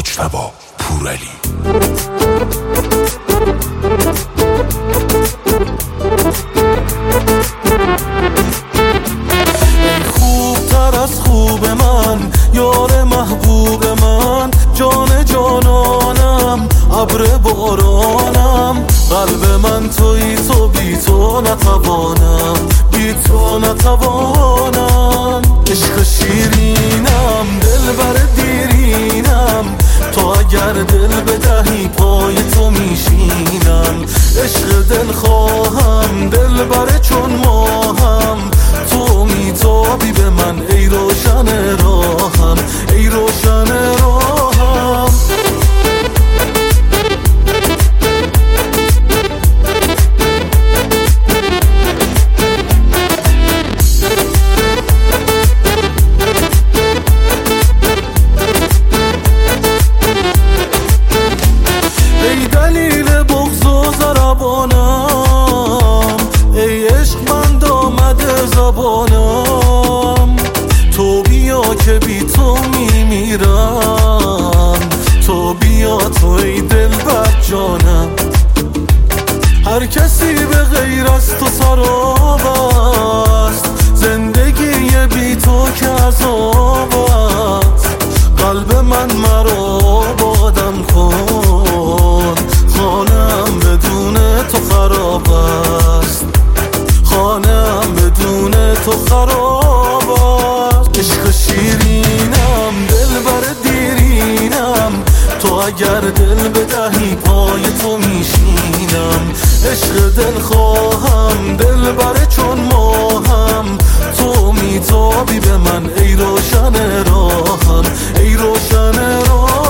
مجتبی پورعلی. خوبتر از خوب من، یار محبوب من، جان جانانم، ابر بارانم، قلب من تویی، تو بی تو نتوانم، بی تو نتوانم. عشق شیرینم، دلبر دیرینم، تو اگر دل بدهی پای تو میشینم. عشق دل خواهم، دلبر چون ماهم، تو میتابی به من ای روشن راهم، ای روشن راهم. ای دلیل بغض و ضربانم، ای عشق بند آمده زبانم، تو بیا که بی تو میمیرم، تو بیا تو ای دل بر جانم. هر کسی به غیر از تو سراب است، زندگی بی تو که عذاب است. قلب من مرا بادم کن، خانم بدون تو خراب است، خانم بدون تو خراب است. عشق شیرینم، دلبر دیرینم، تو اگر دل بدهی پای تو میشینم. عشق دل خواهم، دلبر چون ماهم، تو میتابی به من ای روشن راهم، ای روشن راهم.